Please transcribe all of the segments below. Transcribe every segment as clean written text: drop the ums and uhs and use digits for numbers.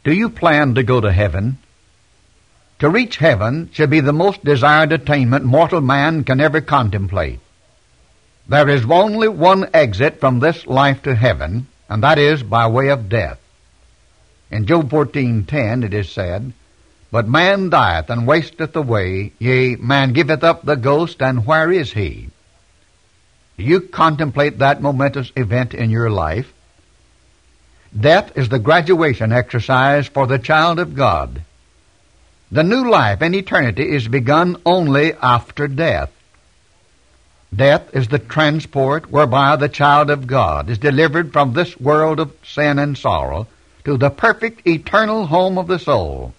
Do you plan to go to heaven? To reach heaven should be the most desired attainment mortal man can ever contemplate. There is only one exit from this life to heaven, and that is by way of death. In Job 14:10 it is said, "But man dieth and wasteth away, yea, man giveth up the ghost, and where is he?" Do you contemplate that momentous event in your life? Death is the graduation exercise for the child of God. The new life in eternity is begun only after death. Death is the transport whereby the child of God is delivered from this world of sin and sorrow to the perfect eternal home of the soul.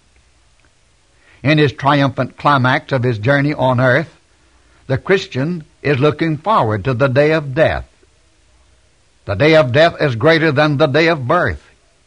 In his triumphant climax of his journey on earth, the Christian is looking forward to the day of death. The day of death is greater than the day of birth.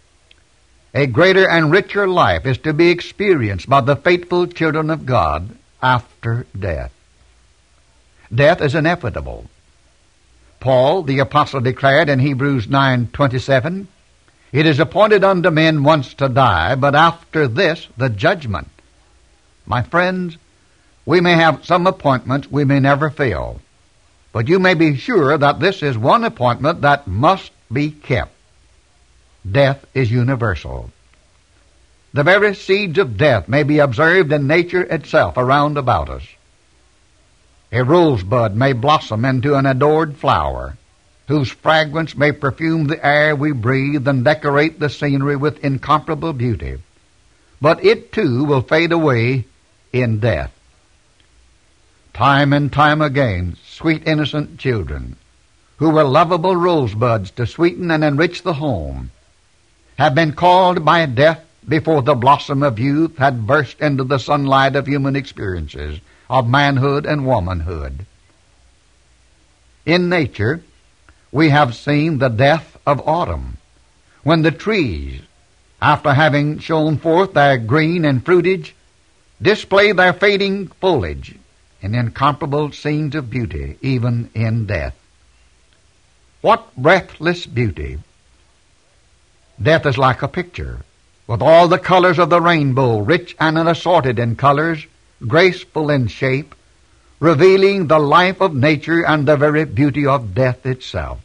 A greater and richer life is to be experienced by the faithful children of God after death. Death is inevitable. Paul, the apostle, declared in Hebrews 9:27, "It is appointed unto men once to die, but after this the judgment." My friends, we may have some appointments we may never fill, but you may be sure that this is one appointment that must be kept. Death is universal. The very seeds of death may be observed in nature itself around about us. A rosebud may blossom into an adored flower, whose fragrance may perfume the air we breathe and decorate the scenery with incomparable beauty. But it too will fade away in death. Time and time again, sweet innocent children, who were lovable rosebuds to sweeten and enrich the home, have been called by death before the blossom of youth had burst into the sunlight of human experiences, of manhood and womanhood. In nature, we have seen the death of autumn, when the trees, after having shown forth their green and fruitage, display their fading foliage in incomparable scenes of beauty, even in death. What breathless beauty! Death is like a picture, with all the colors of the rainbow, rich and assorted in colors, graceful in shape, revealing the life of nature and the very beauty of death itself.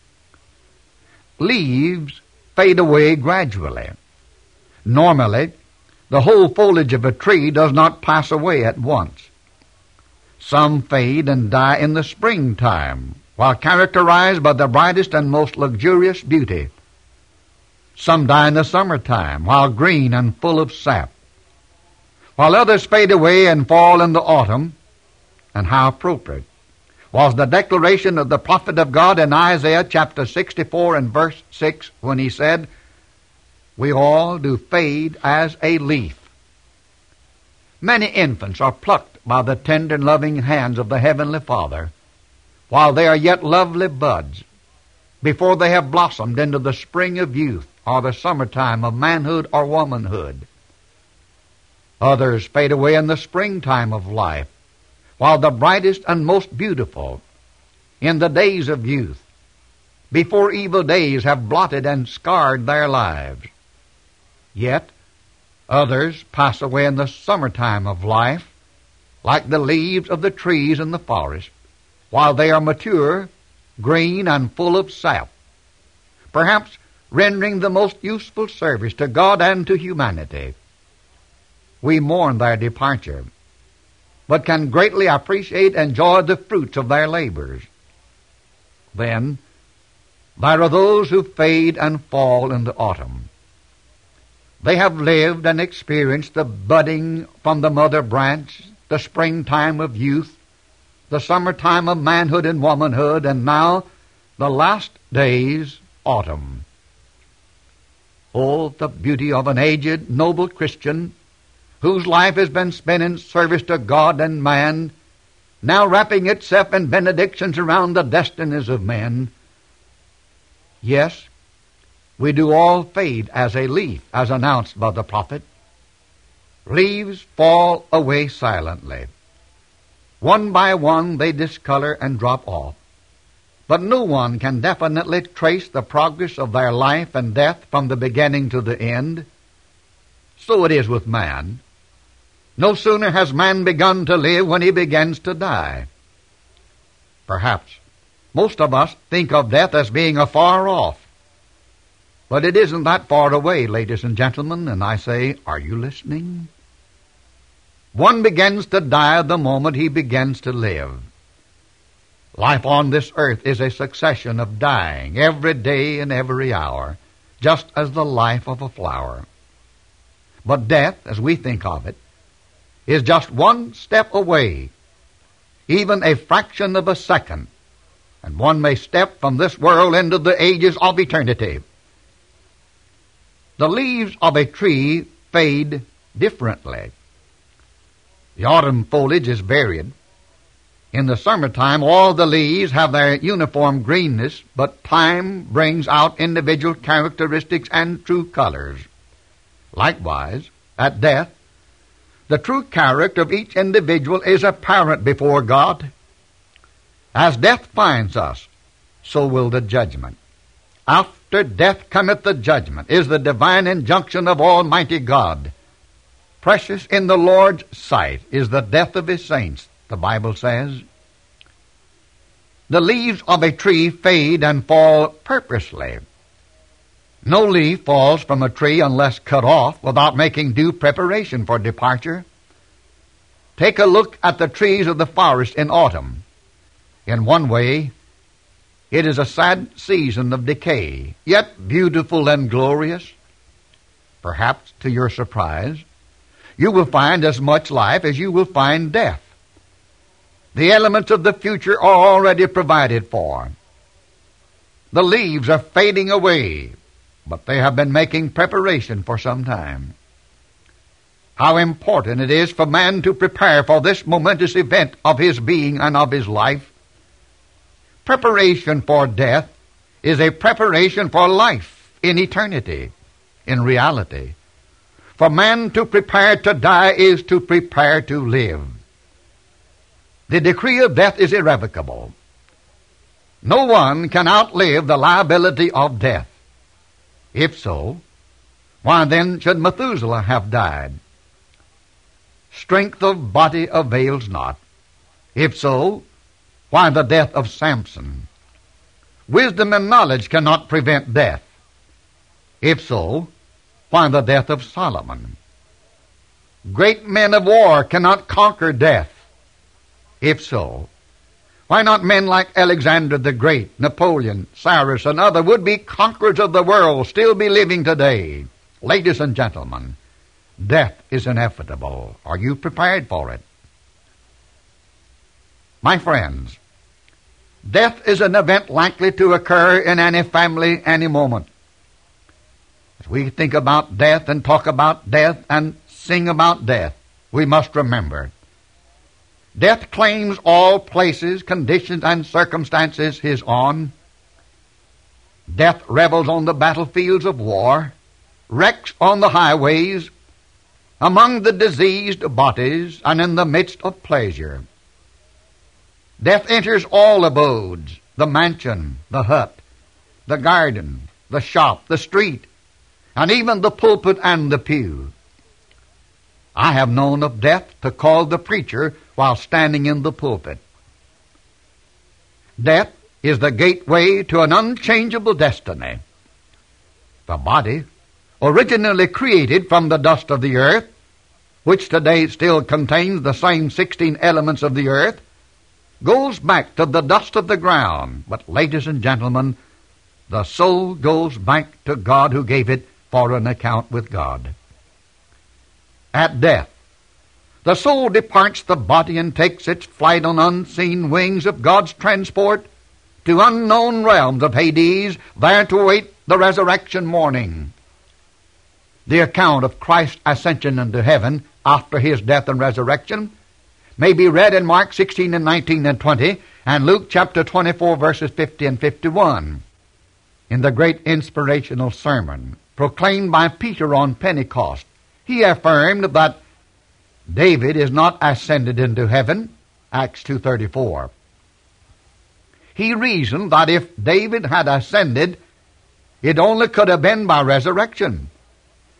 Leaves fade away gradually. Normally, the whole foliage of a tree does not pass away at once. Some fade and die in the springtime, while characterized by the brightest and most luxurious beauty. Some die in the summertime, while green and full of sap, while others fade away and fall in the autumn. And how appropriate was the declaration of the prophet of God in Isaiah chapter 64 and verse 6, when he said, "We all do fade as a leaf." Many infants are plucked by the tender and loving hands of the Heavenly Father while they are yet lovely buds, before they have blossomed into the spring of youth or the summertime of manhood or womanhood. Others fade away in the springtime of life, while the brightest and most beautiful, in the days of youth, before evil days have blotted and scarred their lives. Yet others pass away in the summertime of life, like the leaves of the trees in the forest, while they are mature, green, and full of sap, perhaps rendering the most useful service to God and to humanity. We mourn their departure, but can greatly appreciate and enjoy the fruits of their labors. Then there are those who fade and fall in the autumn. They have lived and experienced the budding from the mother branch, the springtime of youth, the summertime of manhood and womanhood, and now the last days, autumn. Oh, the beauty of an aged, noble Christian whose life has been spent in service to God and man, now wrapping itself in benedictions around the destinies of men. Yes, we do all fade as a leaf, as announced by the prophet. Leaves fall away silently. One by one they discolor and drop off. But no one can definitely trace the progress of their life and death from the beginning to the end. So it is with man. No sooner has man begun to live when he begins to die. Perhaps most of us think of death as being afar off. But it isn't that far away, ladies and gentlemen, and I say, are you listening? One begins to die the moment he begins to live. Life on this earth is a succession of dying every day and every hour, just as the life of a flower. But death, as we think of it, is just one step away, even a fraction of a second, and one may step from this world into the ages of eternity. The leaves of a tree fade differently. The autumn foliage is varied. In the summertime, all the leaves have their uniform greenness, but time brings out individual characteristics and true colors. Likewise, at death, the true character of each individual is apparent before God. As death finds us, so will the judgment. After death cometh the judgment, is the divine injunction of Almighty God. Precious in the Lord's sight is the death of his saints, the Bible says. The leaves of a tree fade and fall purposely. No leaf falls from a tree unless cut off without making due preparation for departure. Take a look at the trees of the forest in autumn. In one way, it is a sad season of decay, yet beautiful and glorious. Perhaps, to your surprise, you will find as much life as you will find death. The elements of the future are already provided for. The leaves are fading away, but they have been making preparation for some time. How important it is for man to prepare for this momentous event of his being and of his life. Preparation for death is a preparation for life in eternity, in reality. For man to prepare to die is to prepare to live. The decree of death is irrevocable. No one can outlive the liability of death. If so, why then should Methuselah have died? Strength of body avails not. If so, why the death of Samson? Wisdom and knowledge cannot prevent death. If so, why the death of Solomon? Great men of war cannot conquer death. If so, why not men like Alexander the Great, Napoleon, Cyrus, and other would-be conquerors of the world still be living today? Ladies and gentlemen, death is inevitable. Are you prepared for it? My friends, death is an event likely to occur in any family any moment. As we think about death and talk about death and sing about death, we must remember death claims all places, conditions, and circumstances his own. Death revels on the battlefields of war, wrecks on the highways, among the diseased bodies, and in the midst of pleasure. Death enters all abodes, the mansion, the hut, the garden, the shop, the street, and even the pulpit and the pew. I have known of death to call the preacher while standing in the pulpit. Death is the gateway to an unchangeable destiny. The body, originally created from the dust of the earth, which today still contains the same 16 elements of the earth, goes back to the dust of the ground. But, ladies and gentlemen, the soul goes back to God who gave it for an account with God. At death, the soul departs the body and takes its flight on unseen wings of God's transport to unknown realms of Hades, there to await the resurrection morning. The account of Christ's ascension into heaven after his death and resurrection may be read in Mark 16 and 19 and 20 and Luke chapter 24 verses 50 and 51. In the great inspirational sermon proclaimed by Peter on Pentecost, he affirmed that David is not ascended into heaven, Acts 2:34. He reasoned that if David had ascended, it only could have been by resurrection,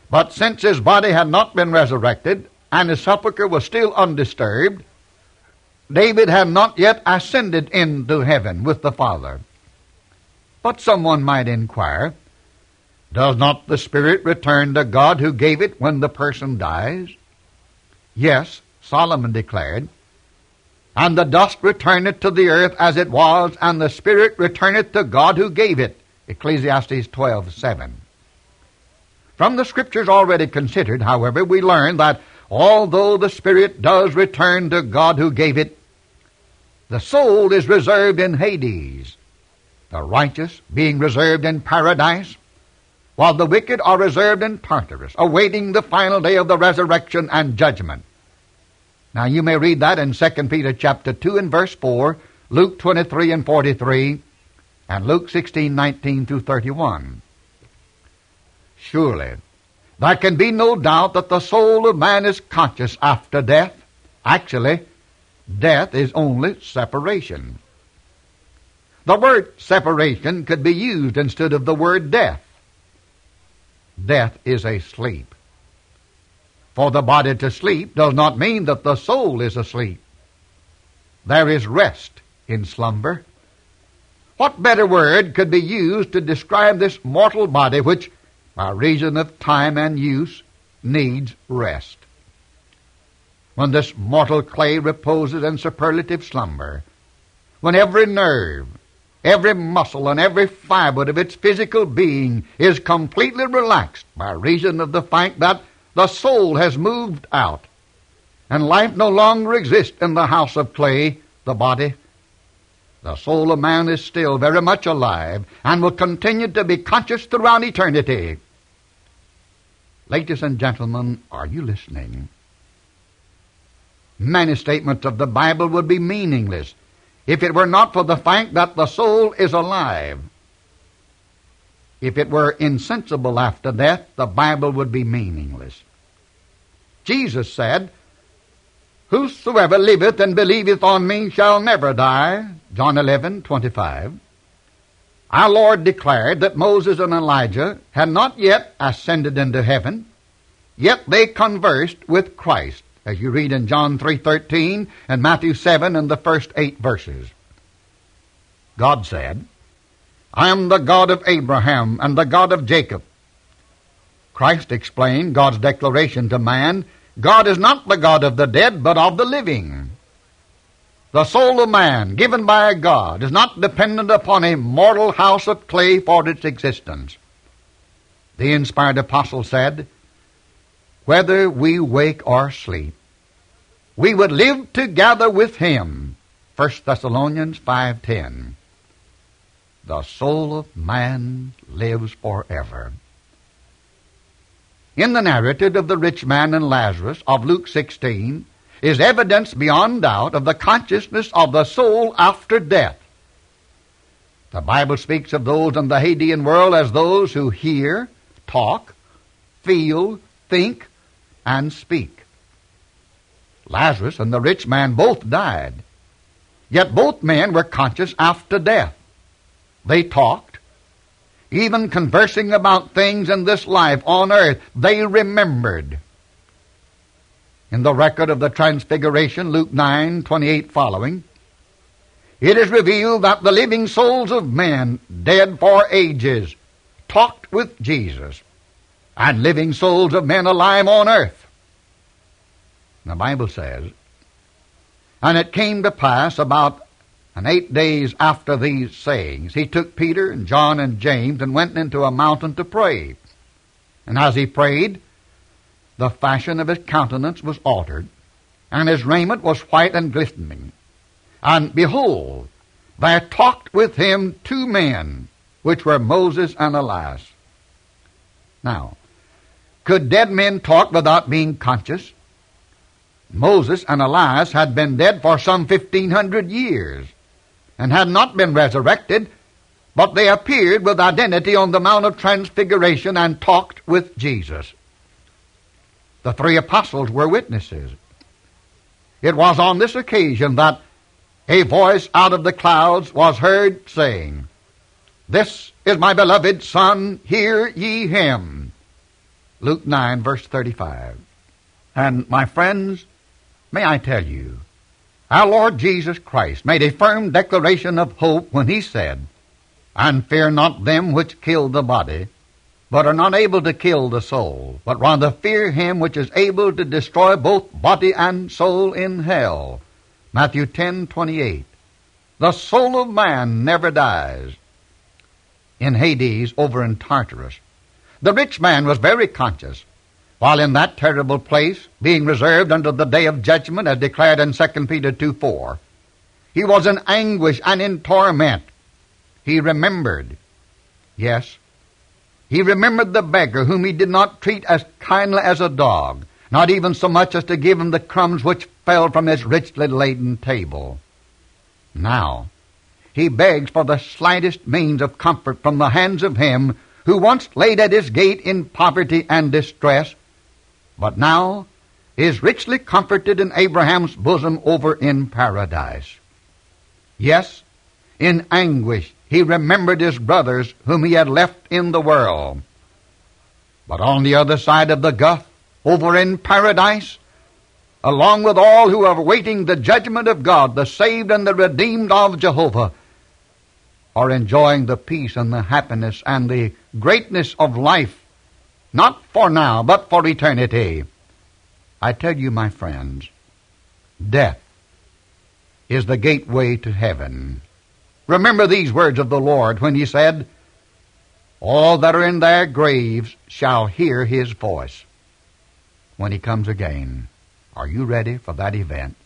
But since his body had not been resurrected, and his sepulchre was still undisturbed, David had not yet ascended into heaven with the Father. But someone might inquire, does not the spirit return to God who gave it when the person dies? Yes, Solomon declared, and the dust returneth to the earth as it was, and the spirit returneth to God who gave it. Ecclesiastes 12:7. From the scriptures already considered, however, we learn that although the spirit does return to God who gave it, the soul is reserved in Hades, the righteous being reserved in paradise, while the wicked are reserved in Tartarus, awaiting the final day of the resurrection and judgment. Now you may read that in 2 Peter chapter 2 and verse 4, Luke 23 and 43, and Luke 16:19 through 31. Surely, there can be no doubt that the soul of man is conscious after death. Actually, death is only separation. The word separation could be used instead of the word death. Death is a sleep. For the body to sleep does not mean that the soul is asleep. There is rest in slumber. What better word could be used to describe this mortal body which, by reason of time and use, needs rest? When this mortal clay reposes in superlative slumber, when every nerve, every muscle, and every fiber of its physical being is completely relaxed by reason of the fact that the soul has moved out, and life no longer exists in the house of clay, the body, the soul of man is still very much alive and will continue to be conscious throughout eternity. Ladies and gentlemen, are you listening? Many statements of the Bible would be meaningless if it were not for the fact that the soul is alive. If it were insensible after death, the Bible would be meaningless. Jesus said, "Whosoever liveth and believeth on me shall never die." John 11:25. Our Lord declared that Moses and Elijah had not yet ascended into heaven, yet they conversed with Christ, as you read in John 3:13 and Matthew 7 and the first 8 verses. God said, "I am the God of Abraham and the God of Jacob." Christ explained God's declaration to man, God is not the God of the dead, but of the living. The soul of man, given by God, is not dependent upon a mortal house of clay for its existence. The inspired apostle said, "Whether we wake or sleep, we would live together with him." 1 Thessalonians 5:10. The soul of man lives forever. In the narrative of the rich man and Lazarus of Luke 16 is evidence beyond doubt of the consciousness of the soul after death. The Bible speaks of those in the Hadean world as those who hear, talk, feel, think, and speak. Lazarus and the rich man both died, yet both men were conscious after death. They talked, even conversing about things in this life on earth. They remembered. In the record of the Transfiguration, Luke 9:28 following, it is revealed that the living souls of men, dead for ages, talked with Jesus, and living souls of men alive on earth. The Bible says, "And it came to pass about 8 days after these sayings, he took Peter and John and James and went into a mountain to pray. And as he prayed, the fashion of his countenance was altered, and his raiment was white and glistening. And behold, there talked with him 2 men, which were Moses and Elias." Now, could dead men talk without being conscious? Moses and Elias had been dead for some 1,500 years and had not been resurrected, but they appeared with identity on the Mount of Transfiguration and talked with Jesus. The 3 apostles were witnesses. It was on this occasion that a voice out of the clouds was heard saying, "This is my beloved Son, hear ye him." Luke 9, verse 35. And my friends, may I tell you, our Lord Jesus Christ made a firm declaration of hope when he said, "And fear not them which kill the body, but are not able to kill the soul, but rather fear him which is able to destroy both body and soul in hell." Matthew 10:28. The soul of man never dies. In Hades, over in Tartarus, the rich man was very conscious, while in that terrible place, being reserved unto the day of judgment, as declared in 2 Peter 2:4, he was in anguish and in torment. He remembered, yes, he remembered the beggar whom he did not treat as kindly as a dog, not even so much as to give him the crumbs which fell from his richly laden table. Now, he begs for the slightest means of comfort from the hands of him who once laid at his gate in poverty and distress, but now is richly comforted in Abraham's bosom over in paradise. Yes, in anguish he remembered his brothers whom he had left in the world. But on the other side of the gulf, over in paradise, along with all who are awaiting the judgment of God, the saved and the redeemed of Jehovah are enjoying the peace and the happiness and the greatness of life, not for now, but for eternity. I tell you, my friends, death is the gateway to heaven. Remember these words of the Lord when he said, "All that are in their graves shall hear his voice," when he comes again. Are you ready for that event?